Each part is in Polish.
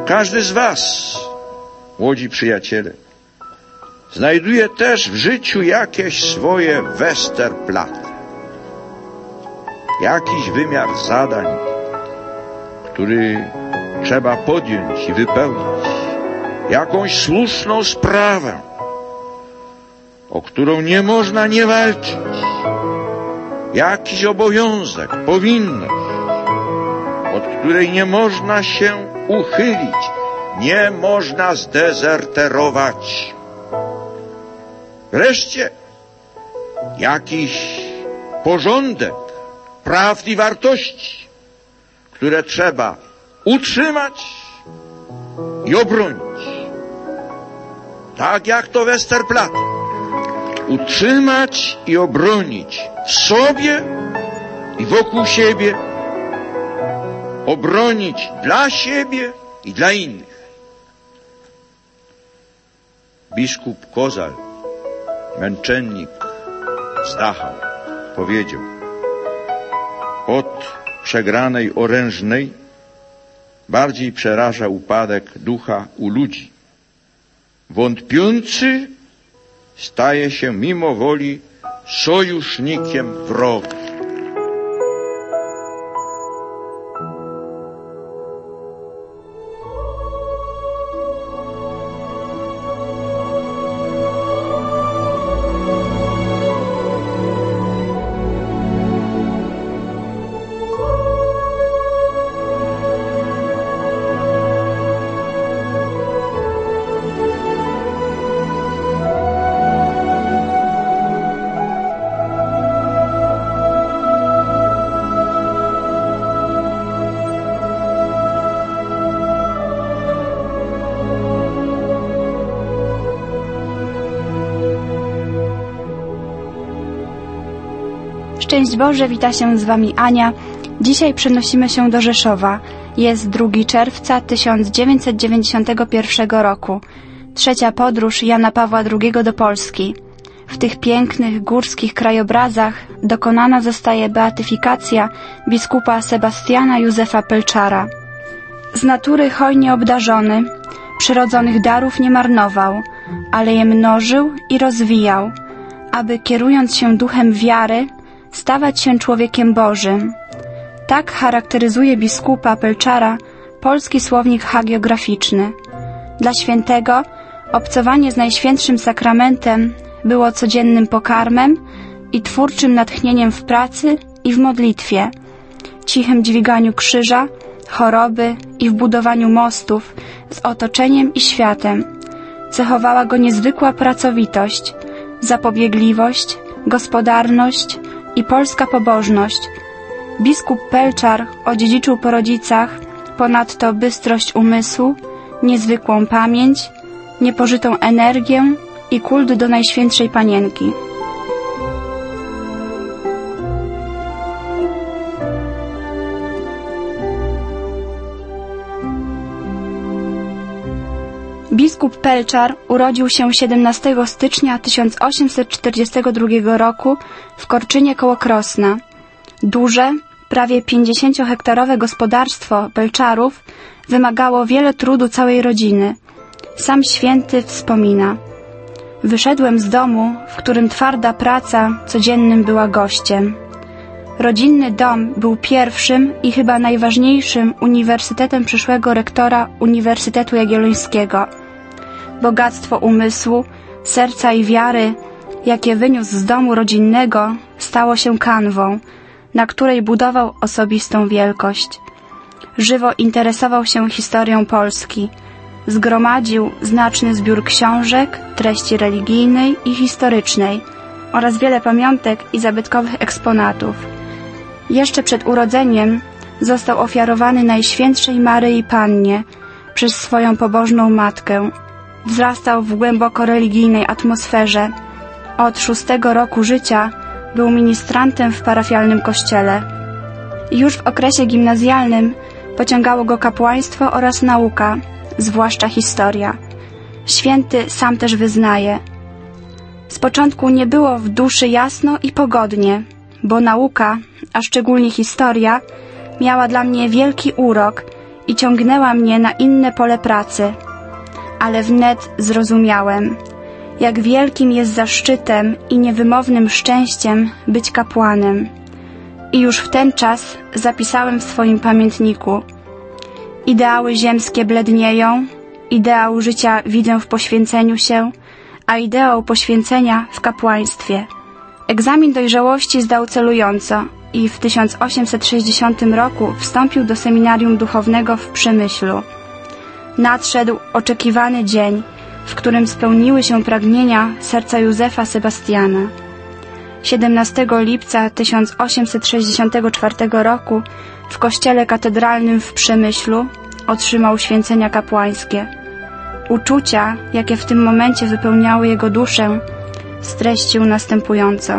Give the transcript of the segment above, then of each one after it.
Każdy z was, młodzi przyjaciele, znajduje też w życiu jakieś swoje Westerplatte. Jakiś wymiar zadań, który trzeba podjąć i wypełnić. Jakąś słuszną sprawę, o którą nie można nie walczyć. Jakiś obowiązek, powinność, od której nie można się uchylić, nie można zdezerterować. Wreszcie jakiś porządek prawd i wartości, które trzeba utrzymać i obronić. Tak jak to Westerplatte. Utrzymać i obronić w sobie i wokół siebie. Obronić dla siebie i dla innych. Biskup Kozal, męczennik z Dachau, powiedział: od przegranej orężnej bardziej przeraża upadek ducha u ludzi. Wątpiący staje się mimo woli sojusznikiem wroga. Szczęść Boże, wita się z Wami Ania. Dzisiaj przenosimy się do Rzeszowa. Jest 2 czerwca 1991 roku. Trzecia podróż Jana Pawła II do Polski. W tych pięknych, górskich krajobrazach dokonana zostaje beatyfikacja biskupa Sebastiana Józefa Pelczara. Z natury hojnie obdarzony, przyrodzonych darów nie marnował, ale je mnożył i rozwijał, aby kierując się duchem wiary, stawać się człowiekiem Bożym. Tak charakteryzuje biskupa Pelczara polski słownik hagiograficzny. Dla świętego obcowanie z Najświętszym Sakramentem było codziennym pokarmem i twórczym natchnieniem w pracy i w modlitwie, cichym dźwiganiu krzyża, choroby i w budowaniu mostów z otoczeniem i światem. Cechowała go niezwykła pracowitość, zapobiegliwość, gospodarność i polska pobożność. Biskup Pelczar odziedziczył po rodzicach ponadto bystrość umysłu, niezwykłą pamięć, niepożytą energię i kult do Najświętszej Panienki. Biskup Pelczar urodził się 17 stycznia 1842 roku w Korczynie koło Krosna. Duże, prawie 50-hektarowe gospodarstwo Pelczarów wymagało wiele trudu całej rodziny. Sam święty wspomina: wyszedłem z domu, w którym twarda praca codziennym była gościem. Rodzinny dom był pierwszym i chyba najważniejszym uniwersytetem przyszłego rektora Uniwersytetu Jagiellońskiego. Bogactwo umysłu, serca i wiary, jakie wyniósł z domu rodzinnego, stało się kanwą, na której budował osobistą wielkość. Żywo interesował się historią Polski. Zgromadził znaczny zbiór książek, treści religijnej i historycznej oraz wiele pamiątek i zabytkowych eksponatów. Jeszcze przed urodzeniem został ofiarowany Najświętszej Maryi Pannie przez swoją pobożną matkę. Wzrastał w głęboko religijnej atmosferze. Od 6 roku życia był ministrantem w parafialnym kościele. Już w okresie gimnazjalnym pociągało go kapłaństwo oraz nauka, zwłaszcza historia. Święty sam też wyznaje: z początku nie było w duszy jasno i pogodnie, bo nauka, a szczególnie historia, miała dla mnie wielki urok i ciągnęła mnie na inne pole pracy. Ale wnet zrozumiałem, jak wielkim jest zaszczytem i niewymownym szczęściem być kapłanem. I już w ten czas zapisałem w swoim pamiętniku: ideały ziemskie blednieją, ideał życia widzę w poświęceniu się, a ideał poświęcenia w kapłaństwie. Egzamin dojrzałości zdał celująco i w 1860 roku wstąpił do seminarium duchownego w Przemyślu. Nadszedł oczekiwany dzień, w którym spełniły się pragnienia serca Józefa Sebastiana. 17 lipca 1864 roku w kościele katedralnym w Przemyślu otrzymał święcenia kapłańskie. Uczucia, jakie w tym momencie wypełniały jego duszę, streścił następująco.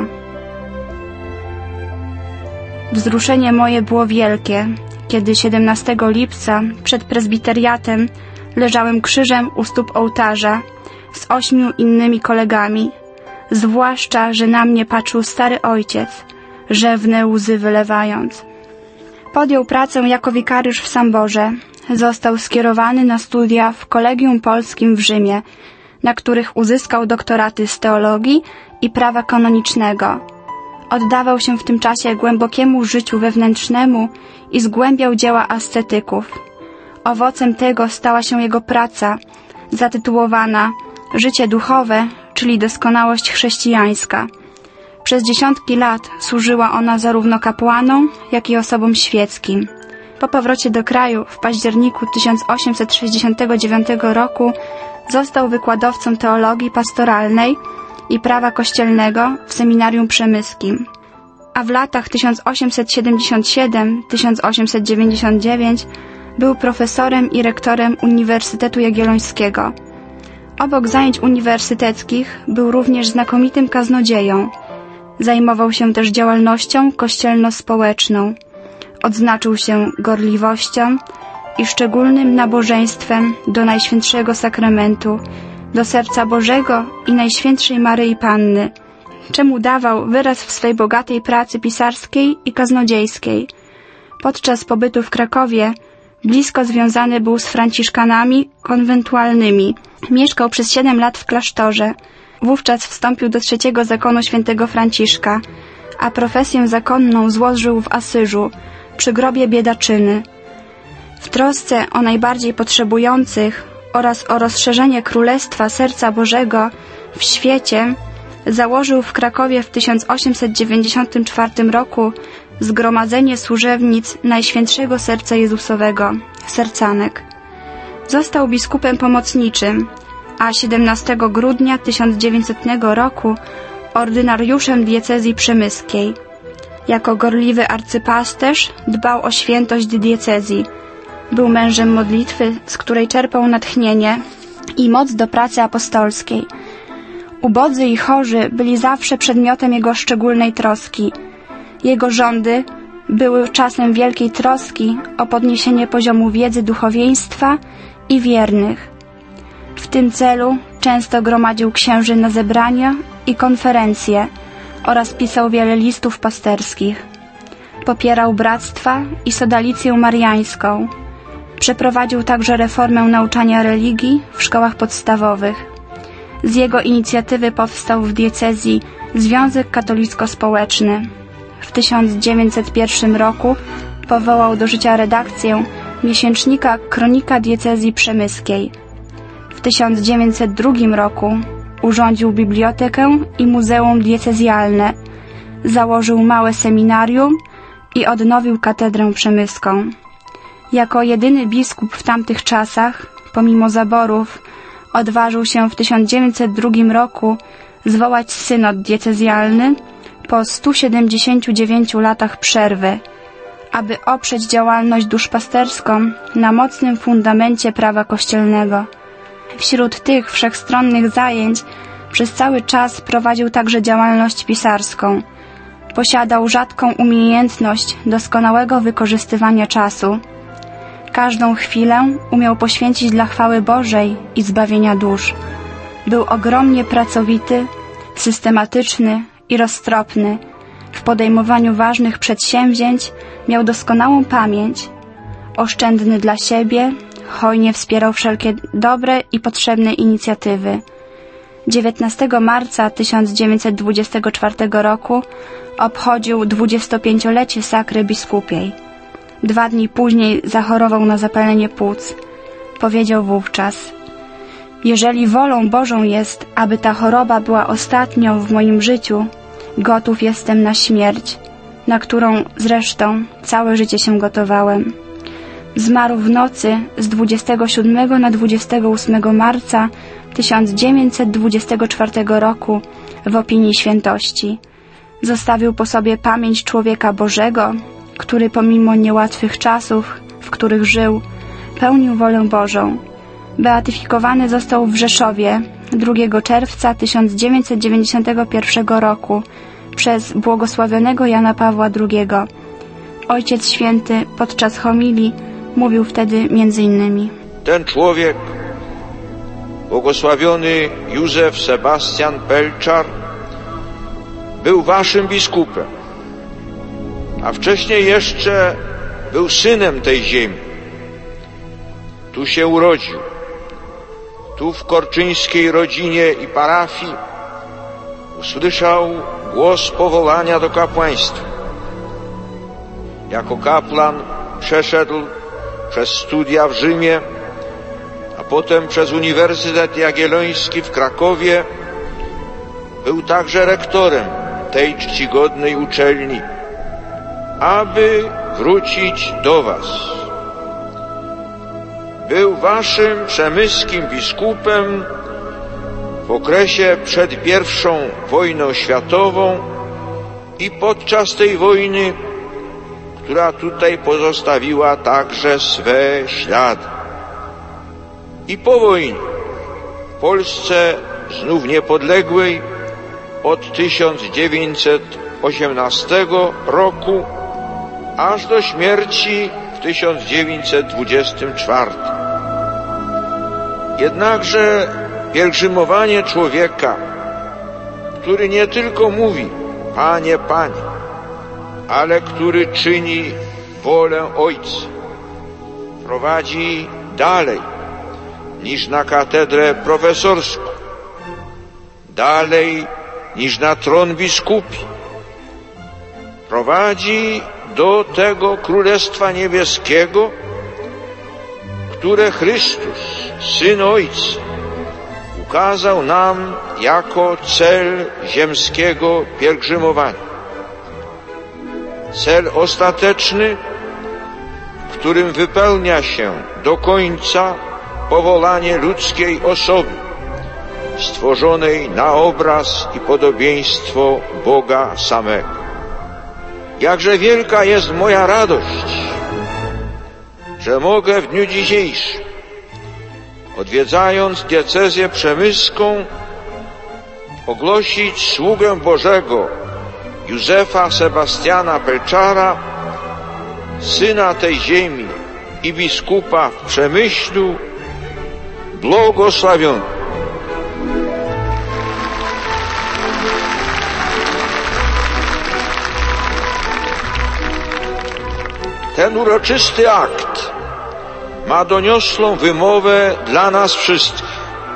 Wzruszenie moje było wielkie, kiedy 17 lipca przed prezbiteriatem leżałem krzyżem u stóp ołtarza z 8 innymi kolegami, zwłaszcza, że na mnie patrzył stary ojciec, rzewne łzy wylewając. Podjął pracę jako wikariusz w Samborze. Został skierowany na studia w Kolegium Polskim w Rzymie, na których uzyskał doktoraty z teologii i prawa kanonicznego. Oddawał się w tym czasie głębokiemu życiu wewnętrznemu i zgłębiał dzieła ascetyków. Owocem tego stała się jego praca, zatytułowana Życie duchowe, czyli doskonałość chrześcijańska. Przez dziesiątki lat służyła ona zarówno kapłanom, jak i osobom świeckim. Po powrocie do kraju w październiku 1869 roku został wykładowcą teologii pastoralnej i prawa kościelnego w seminarium przemyskim, a w latach 1877-1899 był profesorem i rektorem Uniwersytetu Jagiellońskiego. Obok zajęć uniwersyteckich był również znakomitym kaznodzieją. Zajmował się też działalnością kościelno-społeczną. Odznaczył się gorliwością i szczególnym nabożeństwem do Najświętszego Sakramentu, do Serca Bożego i Najświętszej Maryi Panny, czemu dawał wyraz w swej bogatej pracy pisarskiej i kaznodziejskiej. Podczas pobytu w Krakowie blisko związany był z franciszkanami konwentualnymi. Mieszkał przez 7 lat w klasztorze. Wówczas wstąpił do 3. zakonu świętego Franciszka, a profesję zakonną złożył w Asyżu, przy grobie biedaczyny. W trosce o najbardziej potrzebujących oraz o rozszerzenie Królestwa Serca Bożego w świecie założył w Krakowie w 1894 roku Zgromadzenie Służebnic Najświętszego Serca Jezusowego, Sercanek. Został biskupem pomocniczym, a 17 grudnia 1900 roku ordynariuszem diecezji przemyskiej. Jako gorliwy arcypasterz dbał o świętość diecezji. Był mężem modlitwy, z której czerpał natchnienie i moc do pracy apostolskiej. Ubodzy i chorzy byli zawsze przedmiotem jego szczególnej troski. Jego rządy były czasem wielkiej troski o podniesienie poziomu wiedzy duchowieństwa i wiernych. W tym celu często gromadził księży na zebrania i konferencje oraz pisał wiele listów pasterskich. Popierał bractwa i sodalicję mariańską. Przeprowadził także reformę nauczania religii w szkołach podstawowych. Z jego inicjatywy powstał w diecezji Związek Katolicko-Społeczny. W 1901 roku powołał do życia redakcję miesięcznika Kronika Diecezji Przemyskiej. W 1902 roku urządził bibliotekę i muzeum diecezjalne, założył małe seminarium i odnowił katedrę przemyską. Jako jedyny biskup w tamtych czasach, pomimo zaborów, odważył się w 1902 roku zwołać synod diecezjalny po 179 latach przerwy, aby oprzeć działalność duszpasterską na mocnym fundamencie prawa kościelnego. Wśród tych wszechstronnych zajęć przez cały czas prowadził także działalność pisarską. Posiadał rzadką umiejętność doskonałego wykorzystywania czasu. Każdą chwilę umiał poświęcić dla chwały Bożej i zbawienia dusz. Był ogromnie pracowity, systematyczny i roztropny. W podejmowaniu ważnych przedsięwzięć miał doskonałą pamięć. oszczędny dla siebie, hojnie wspierał wszelkie dobre i potrzebne inicjatywy. 19 marca 1924 roku obchodził 25-lecie sakry biskupiej. 2 dni później zachorował na zapalenie płuc. Powiedział wówczas: jeżeli wolą Bożą jest, aby ta choroba była ostatnią w moim życiu, gotów jestem na śmierć, na którą zresztą całe życie się gotowałem. Zmarł w nocy z 27 na 28 marca 1924 roku w opinii świętości. Zostawił po sobie pamięć człowieka Bożego, który pomimo niełatwych czasów, w których żył, pełnił wolę Bożą. Beatyfikowany został w Rzeszowie 2 czerwca 1991 roku przez błogosławionego Jana Pawła II. Ojciec Święty podczas homilii mówił wtedy m.in. Ten człowiek, błogosławiony Józef Sebastian Pelczar, był waszym biskupem, a wcześniej jeszcze był synem tej ziemi. Tu się urodził, tu w korczyńskiej rodzinie i parafii usłyszał głos powołania do kapłaństwa. Jako kaplan przeszedł przez studia w Rzymie, a potem przez Uniwersytet Jagielloński w Krakowie. Był także rektorem tej czcigodnej uczelni, aby wrócić do was. Był waszym przemyskim biskupem w okresie przed I wojną światową i podczas tej wojny, która tutaj pozostawiła także swe ślady. I po wojnie w Polsce znów niepodległej od 1918 roku aż do śmierci w 1924. Jednakże pielgrzymowanie człowieka, który nie tylko mówi Panie, Panie, ale który czyni wolę Ojca, prowadzi dalej niż na katedrę profesorską, dalej niż na tron biskupi. Prowadzi do tego Królestwa Niebieskiego, które Chrystus, Syn Ojca, ukazał nam jako cel ziemskiego pielgrzymowania. Cel ostateczny, w którym wypełnia się do końca powołanie ludzkiej osoby, stworzonej na obraz i podobieństwo Boga samego. Jakże wielka jest moja radość, że mogę w dniu dzisiejszym, odwiedzając diecezję przemyską, ogłosić sługę Bożego Józefa Sebastiana Pelczara, syna tej ziemi i biskupa w Przemyślu, błogosławiony. Ten uroczysty akt ma doniosłą wymowę dla nas wszystkich.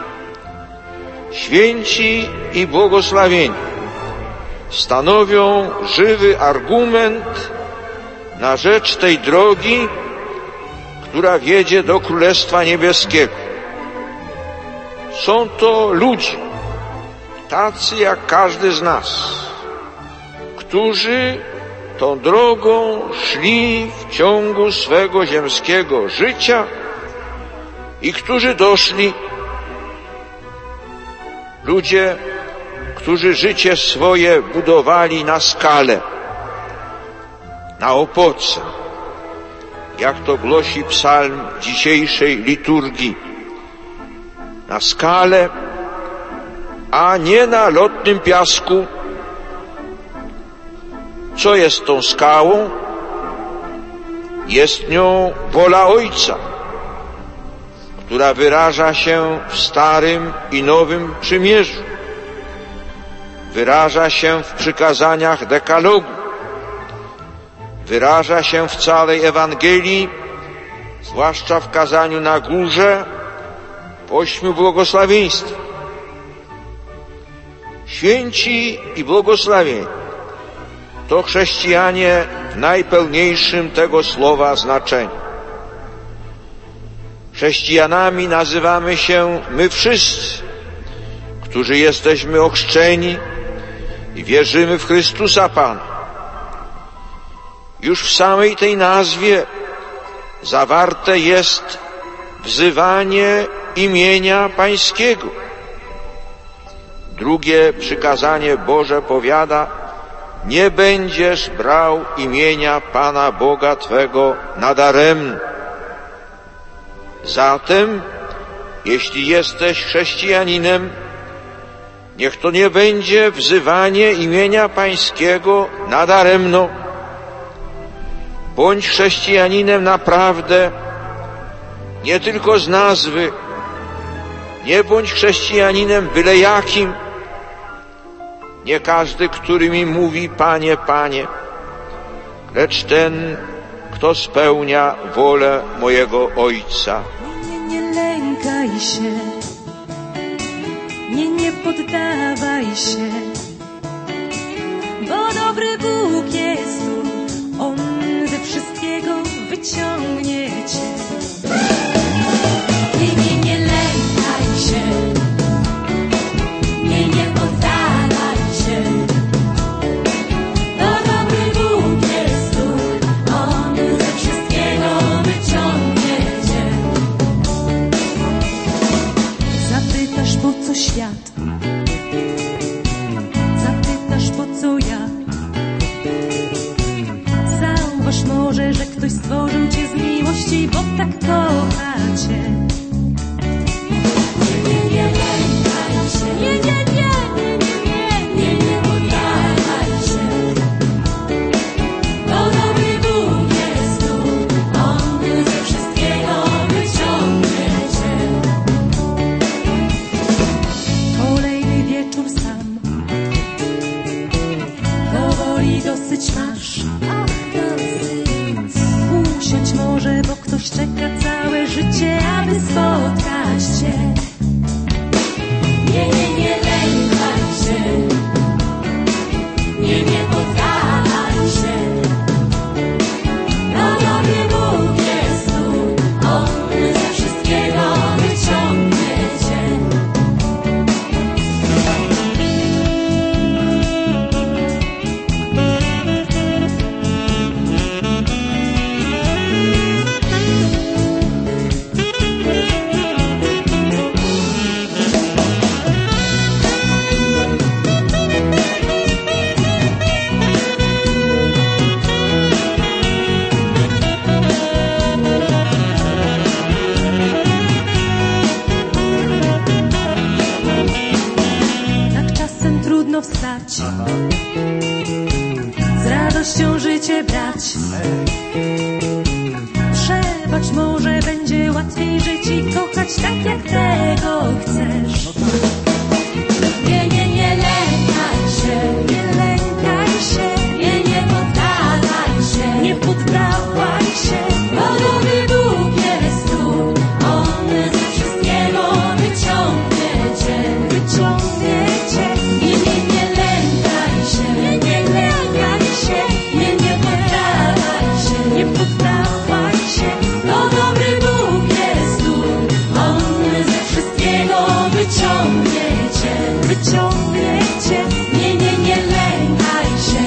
Święci i błogosławieni stanowią żywy argument na rzecz tej drogi, która wiedzie do Królestwa Niebieskiego. Są to ludzie, tacy jak każdy z nas, którzy tą drogą szli w ciągu swego ziemskiego życia i którzy doszli. Ludzie, którzy życie swoje budowali na skale, na opoce, jak to głosi psalm dzisiejszej liturgii, na skale, a nie na lotnym piasku. Co jest tą skałą? Jest nią wola Ojca, która wyraża się w Starym i Nowym Przymierzu. Wyraża się w przykazaniach dekalogu. Wyraża się w całej Ewangelii zwłaszcza w kazaniu na górze po 8 błogosławieństwach. Święci i błogosławieni to chrześcijanie w najpełniejszym tego słowa znaczeniu. Chrześcijanami nazywamy się my wszyscy, którzy jesteśmy ochrzczeni i wierzymy w Chrystusa Pana. Już w samej tej nazwie zawarte jest wzywanie imienia Pańskiego. Drugie przykazanie Boże powiada: nie będziesz brał imienia Pana Boga Twego nadaremno. Zatem, jeśli jesteś chrześcijaninem, niech to nie będzie wzywanie imienia Pańskiego nadaremno. Bądź chrześcijaninem naprawdę, nie tylko z nazwy. Nie bądź chrześcijaninem byle jakim. Nie każdy, który mi mówi Panie, Panie, lecz ten, kto spełnia wolę mojego Ojca. Nie lękaj się, nie poddawaj się, bo dobry Bóg jest tu, On ze wszystkiego wyciągnie cię. Nie lękaj się, nie poddawaj się, bo dobry Bóg jest tu, On ze wszystkiego wyciągnie cię. Zapytasz, po co świat, zapytasz, po co ja. Zauważ może, że ktoś stworzył cię z miłości, bo tak kocha cię. Nie lękaj się, nie poddawaj się, bo dobry Bóg jest tu, On ze wszystkiego wyciągnie cię. Kolejny wieczór sam, powoli dosyć masz. Usiądź może, bo ktoś czeka całe życie, aby spotkać cię. Nie lękaj się, nie poddawaj się, bo dobry Bóg jest tu, On ze wszystkiego wyciągnie cię. Wstać, z radością życie brać. Przebacz, może będzie łatwiej żyć i kochać tak, jak tego chcesz. Nie lękaj się, nie poddawaj się, nie poddawaj się, bo dobry Bóg jest tu, On ze wszystkiego wyciągnie cię, wyciągnie cię. Nie lękaj się, nie poddawaj się, nie poddawaj się, bo dobry Bóg jest tu, On ze wszystkiego wyciągnie cię, wyciągnie cię. Nie lękaj się,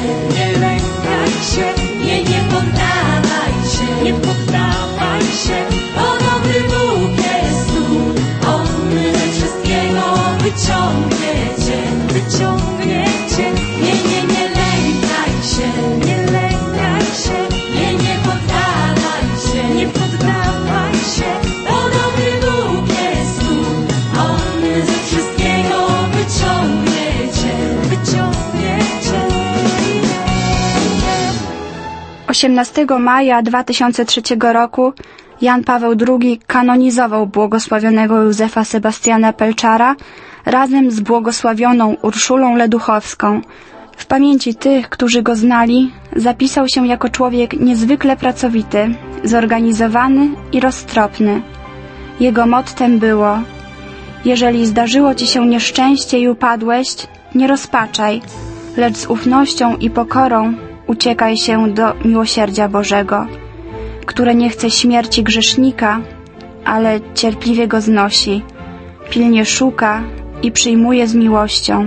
nie poddawaj się, nie poddawaj się, bo dobry Bóg jest tu, On ze wszystkiego wyciągnie cię, wyciągnie cię. Nie lękaj się, nie poddawaj się, nie poddawaj się, bo dobry Bóg jest tu, On ze wszystkiego wyciągnie cię, wyciągnie cię. 18 maja 2003 roku Jan Paweł II kanonizował błogosławionego Józefa Sebastiana Pelczara razem z błogosławioną Urszulą Leduchowską W pamięci tych, którzy go znali, zapisał się jako człowiek niezwykle pracowity, zorganizowany i roztropny. Jego mottem było: jeżeli zdarzyło ci się nieszczęście i upadłeś, nie rozpaczaj, lecz z ufnością i pokorą uciekaj się do miłosierdzia Bożego, które nie chce śmierci grzesznika, ale cierpliwie go znosi, pilnie szuka i przyjmuje z miłością.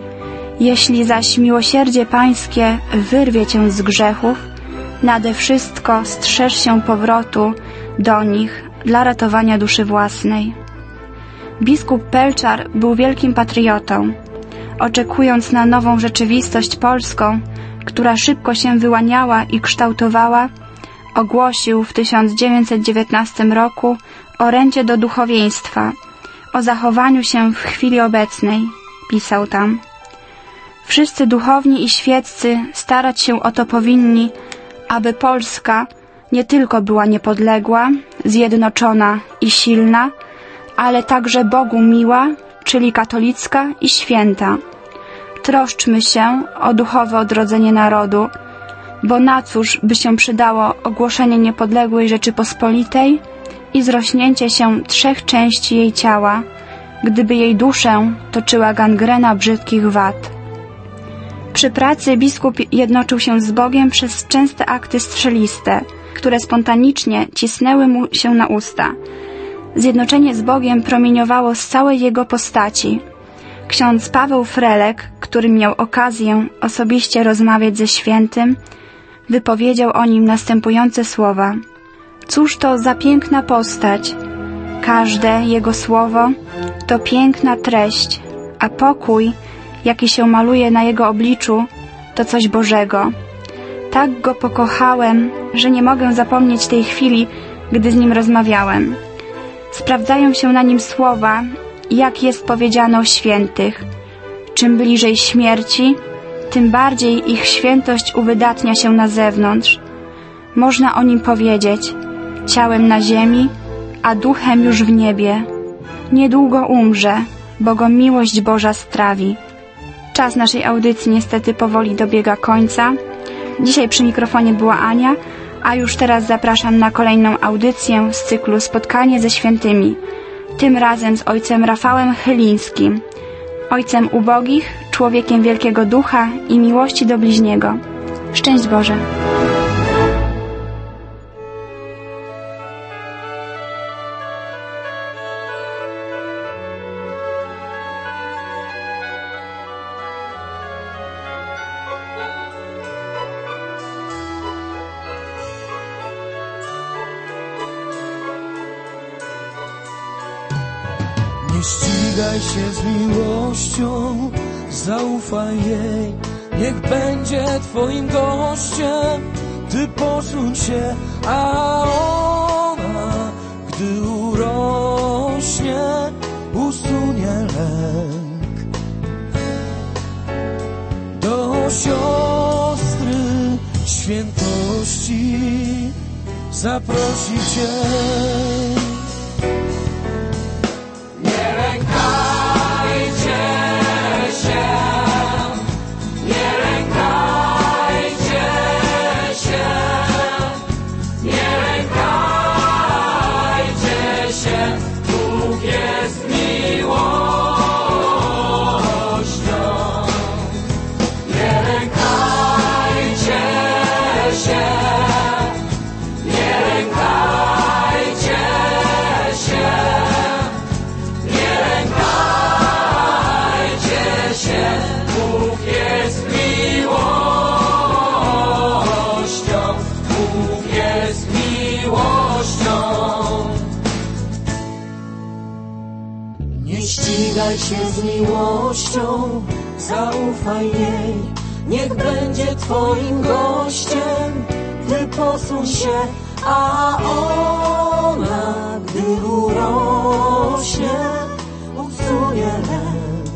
Jeśli zaś miłosierdzie Pańskie wyrwie cię z grzechów, nade wszystko strzeż się powrotu do nich dla ratowania duszy własnej. Biskup Pelczar był wielkim patriotą. Oczekując na nową rzeczywistość polską, która szybko się wyłaniała i kształtowała, ogłosił w 1919 roku orędzie do duchowieństwa o zachowaniu się w chwili obecnej. Pisał tam: wszyscy duchowni i świeccy starać się o to powinni, aby Polska nie tylko była niepodległa, zjednoczona i silna, ale także Bogu miła, czyli katolicka i święta. Troszczmy się o duchowe odrodzenie narodu, bo na cóż by się przydało ogłoszenie niepodległej Rzeczypospolitej i zrośnięcie się 3 części jej ciała, gdyby jej duszę toczyła gangrena brzydkich wad. Przy pracy biskup jednoczył się z Bogiem przez częste akty strzeliste, które spontanicznie cisnęły mu się na usta. Zjednoczenie z Bogiem promieniowało z całej jego postaci. Ksiądz Paweł Frelek, który miał okazję osobiście rozmawiać ze świętym, wypowiedział o nim następujące słowa: cóż to za piękna postać! Każde jego słowo to piękna treść, a pokój, jaki się maluje na jego obliczu, to coś Bożego. Tak go pokochałem, że nie mogę zapomnieć tej chwili, gdy z nim rozmawiałem. Sprawdzają się na nim słowa, jak jest powiedziane o świętych. Czym bliżej śmierci, tym bardziej ich świętość uwydatnia się na zewnątrz. Można o nim powiedzieć: ciałem na ziemi, a duchem już w niebie. Niedługo umrze, bo go miłość Boża strawi. Czas naszej audycji niestety powoli dobiega końca. Dzisiaj przy mikrofonie była Ania, a już teraz zapraszam na kolejną audycję z cyklu Spotkanie ze Świętymi. Tym razem z ojcem Rafałem Chylińskim, ojcem ubogich, człowiekiem wielkiego ducha i miłości do bliźniego. Szczęść Boże! Nie ścigaj się z miłością, zaufaj jej, niech będzie twoim gościem. Ty posuń się, a ona, gdy urośnie, usunie lęk. Do siostry świętości zaprosi cię. Ścigaj się z miłością, zaufaj jej, niech będzie twoim gościem. Ty posuń się, a ona, gdy urośnie, usunie lęk.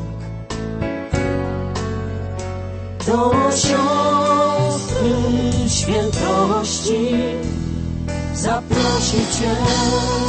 Do siostry świętości zaprosi cię.